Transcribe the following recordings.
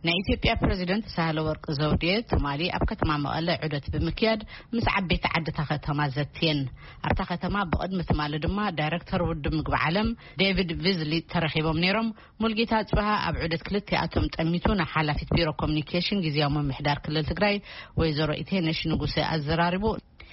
ኢትዮጵያ ፕሬዝዳንት ሳህለወርቅ ዘውዴ ሶማሊ ኣብ ከተማ መቐለ ዑደት ብምክያድ ምስ ዓበይቲ ዓድታ ከተማ ዘትየን ኣብታ ከተማ ብቅድሚ ትማሊ ድማ ዳይሬክተር ውድብ ምግቢ ዓለም ዴቪድ ቪዝሊ ተረኺቦም ነይሮም ሙልጌታ ጽባህ ኣብ ዑደት ክልቲኣቶም ጠሚቱ ንሓላፊት ቢሮ ኮሙኒኬሽን ጊዜያዊ ምምሕዳር ክልል ትግራይ ወይዘሮ ኢቴነሽ ንጉሴ አዘራሪቡ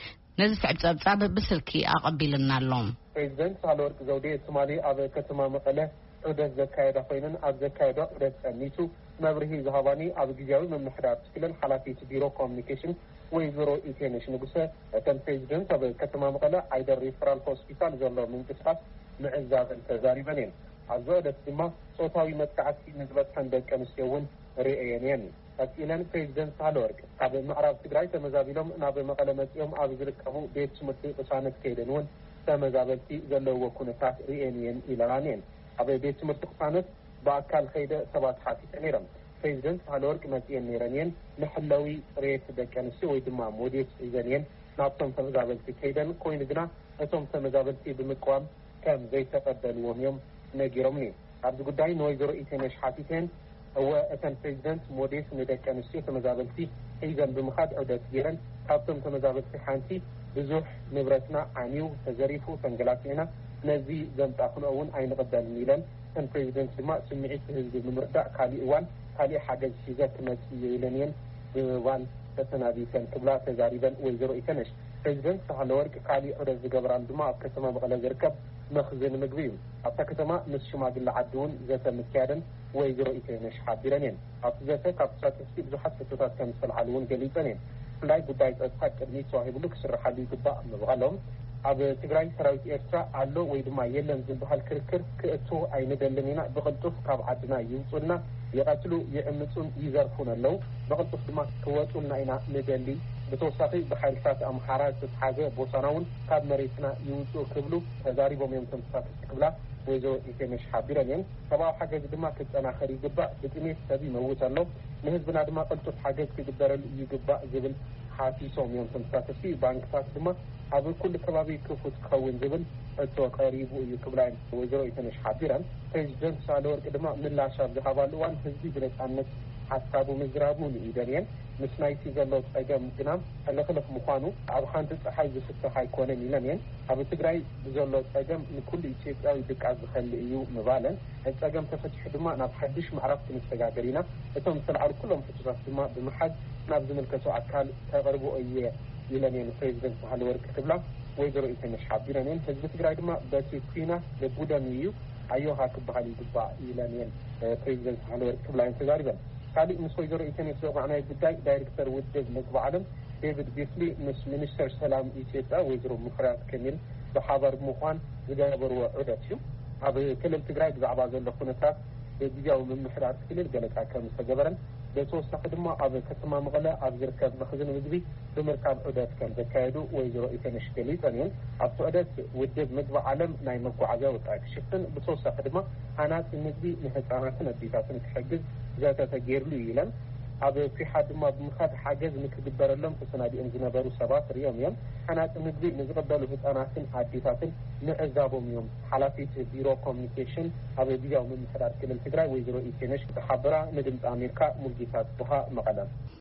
ነዚ ፀብጻብ ብስልኪ ኣቀቢልና ኣሎም ፕሬዝዳንት ሳህለወርቅ ዘውዴ ሶማሊ ኣብ ከተማ መቐለ ዑደት ዘካየዳ ኮይነን ኣብ ዘካየዳ ዑደት ጠሚቱ መብርሂ ዝሃባኒ ኣብ ጊዜያዊ ምምሕዳር ክልል ሓላፊት ቢሮ ኮሙኒኬሽን ወይዘሮ ኢቴነሽ ንጉሴ እተን ፕሬዝዳንት ኣብ ከተማ መቐለ አይደር ሪፈራል ሆስፒታል ዘሎ ምንቅስቃስ ምዕዛብን ተዛሪበን እየን ኣብ ዑደት ድማ ጾታዊ መጥቃዕቲ ንዝበፅሐን ደቂ ኣንስትዮ እውን ርአየን እየን ቀፂለን ፕሬዝዳንት ሳህለወርቅ ካብ ምዕራብ ትግራይ ተመዛቢሎም ናብ መቐለ መፅኦም ኣብ ዝርከቡ ቤት ትምህርቲ ቅሳነት ከይደን እውን ተመዛበልቲ ዘለውዎ ኩነታት ርአየን እየን ኢለናን እየን ኣብ ቤት ትምህርቲ ቅሳነት በአካል ከይደ ሰባት ሓቲተ ነይሮም ፕሬዝዳንት ሳህለወርቅ መፅአን ነይረን እየን ንሕላዊ ሬት ደቂ ኣንስትዮ ወይ ድማ ሞዴስ ሒዘን እየን ናብቶም ተመዛበልቲ ከይደን ኮይኑ ግና እቶም ተመዛበልቲ ብምቅዋም ከም ዘይተቀበልዎም እዮም ነጊሮም እየን ኣብዚ ጉዳይ ንወይዘሮ ኢቴነሽ ሓቲተን እተን ፕሬዝዳንት ሞዴስ ንደቂ ኣንስትዮ ተመዛበልቲ ሒዘን ብምኻድ ዑደት ገይረን ካብቶም ተመዛበልቲ ሓንቲ ብዙሕ ንብረትና ዓንዩ ተዘሪፉ ተንገላቲዕና ነዚ ዘምጣፍንኦ እውን ኣይንቕበልን ኢለን እተን ፕሬዝዳንት ድማ ስምዒት ህዝቢ ንምርዳእ ካሊእ እዋን ካሊእ ሓገዝ ሒዘ ክመፅእ እየ ኢለን እየን ብምባል ተሰናቢተን ክብላ ተዛሪበን ወይዘሮ ኢቴነሽ ፕሬዝዳንት ሳህለወርቅ ካሊእ ዑደት ዝገበራን ድማ ኣብ ከተማ መቐለ ዝርከብ መኽዘን ምግቢ እዩ ኣብታ ከተማ ምስ ሽማግለ ዓዲ እውን ዘተ ምክያደን ወይዘሮ ኢቴነሽ ሓቢረን እየን ኣብቲ ዘተ ካብ ተሳተፍቲ ብዙሓት ሕቶታት ከም ዝተለዓሉ እውን ገሊፀን እየን ብፍላይ ጉዳይ ፀጥታ ቅድሚት ተዋሂብሉ ክስራሓሉ ይግባእ ምባሎም ኣብ ትግራይ ሰራዊት ኤርትራ ኣሎ ወይ ድማ የለን ዝበሃል ክርክር ክእቱ ኣይንደልን ኢና ብቅልጡፍ ካብ ዓድና ይውፁልና ይቀትሉ ይዕምፁን ይዘርፉን ኣለው ብቅልጡፍ ድማ ክወፁና ኢና ንደሊ ብተወሳኺ ብሓይልታት ኣምሓራ ዝተሓዘ ቦታና እውን ካብ መሬትና ይውፁ ክብሉ ተዛሪቦም እዮም ተመሳሳሊ ክብላ ወይዘሮ ኢቴነሽ ሓቢረን እየን ሰብኣዊ ሓገዝ ድማ ክጠናኸር ይግባእ ብጥሜት ሰብ ይመውት ኣሎ ንህዝብና ድማ ቅልጡፍ ሓገዝ ክግበረሉ ይግባእ ዝብል ሓቲሶም እዮም ተመሳሳሊ ባንክታት ድማ ኣብ ኩሉ ከባቢ ክፉት ክኸውን ዝብል እቶ ቀሪቡ እዩ ክብላን ወይዘሮ ኢቴነሽ ሓቢረን ፕሬዝዳንት ሳህለወርቅ ድማ ምላሽ ኣብ ዝሃባሉ እዋን ህዝቢ ብነፃነት ሓሳቡ ምዝራቡ ንኢደን እየን ምስ ናይቲ ዘሎ ፀገም ግና ሕልኽልኽ ምዃኑ ኣብ ሓንቲ ፀሓይ ዝፍትሕ ኣይኮነን ኢለን እየን ኣብ ትግራይ ብዘሎ ፀገም ንኩሉ ኢትዮጵያዊ ድቃስ ዝኸሊ እዩ ምባለን ፀገም ተፈቲሑ ድማ ናብ ሓድሽ ምዕራፍ ክንሰጋገር ኢና እቶም ዝተለዓሉ ኩሎም ሕቶታት ድማ ብምሓዝ ናብ ዝምልከቶ ኣካል ተቐርቦ እየ ኢለን እየን ፕሬዝዳንት ሳህለወርቅ ክብላ ወይዘሮ ኢቴነሽ ሓቢረን እየን ህዝቢ ትግራይ ድማ በቲ ኩናት ለቡደን እዩ ኣዮሃ ክበሃል ይግባእ ኢለን እየን ፕሬዝዳንት ሳህለወርቅ ክብላ እየን ተዛሪበን ካሊእ ምስ ወይዘሮ ኢቴነሽ ዘውዓናይ ጉዳይ ዳይሬክተር ውድብ ምግቢ ዓለም ዴቪድ ቪዝሊ ምስ ሚኒስተር ሰላም ኢትዮጵያ ወይዘሮ ሙፈሪያት ካሚል ብሓባር ምዃን ዝገበርዎ ዑደት እዩ ኣብ ክልል ትግራይ ብዛዕባ ዘሎ ኩነታት ጊዜያዊ ምምሕዳር ክልል ገለጻ ከም ዝተገበረን በተወሳኺ ድማ ኣብ ከተማ መቐለ ኣብ ዝርከብ መኽዘን ምግቢ ብምርካብ ዑደት ከም ዘካየዱ ወይዘሮ ኢቴነሽ ገሊፀን እየን ኣብቲ ዑደት ውድብ ምግቢ ዓለም ናይ መጓዓዝያ ወፃኢ ክሽፍን ብተወሳኺ ድማ ሃናፂ ምግቢ ንህፃናትን ኣዴታትን ክሕግዝ ዘተ ተገይርሉ ኢለን ኣብ ፊሓ ድማ ብምኻድ ሓገዝ ንክግበረሎም ተሰናዲኦም ዝነበሩ ሰባት ርዮም እዮም ሃናፂ ምግቢ ንዝቕበሉ ህፃናትን ኣዴታትን ንዕዛቦም እዮም ሓላፊት ቢሮ ኮሙኒኬሽን ኣብ ጊዜያዊ ምምሕዳር ክልል ትግራይ ወይዘሮ ኢቴነሽ ተሓበራ ንድምፂ ኣሜሪካ ሙልጌታ ጽቡሃ መቐለ